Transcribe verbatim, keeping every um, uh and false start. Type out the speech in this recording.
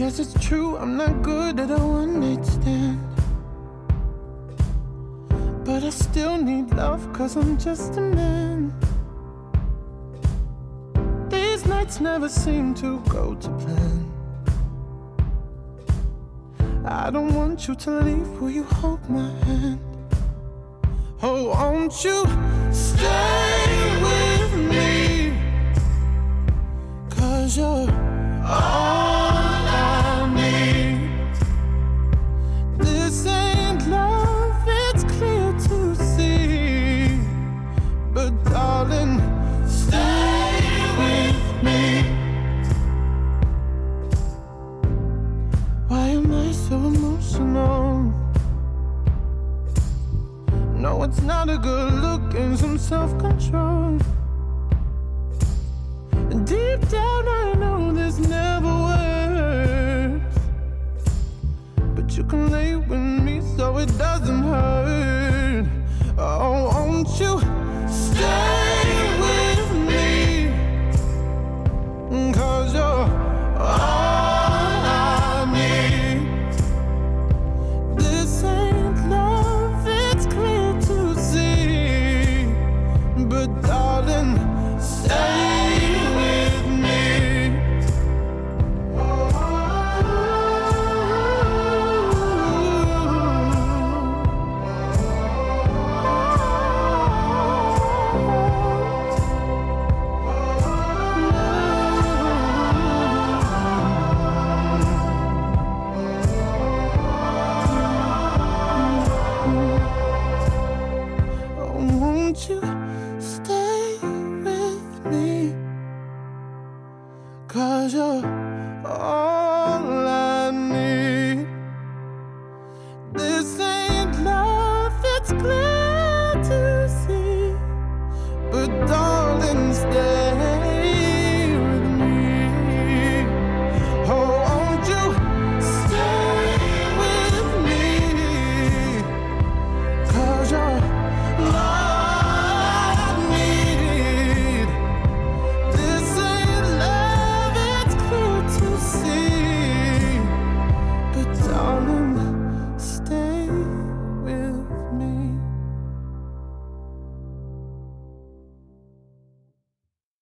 Guess it's true, I'm not good at a one-night stand. But I still need love, cause I'm just a man. These nights never seem to go to plan. I don't want you to leave, will you hold my hand? Oh, won't you stay with me? Cause you're all I need. This ain't love, it's clear to see. But darling, stay with me. Why am I so emotional? No, it's not a good look and some self-control. And deep down I know this never works. But you can lay with me so it doesn't hurt. Oh, won't you stay?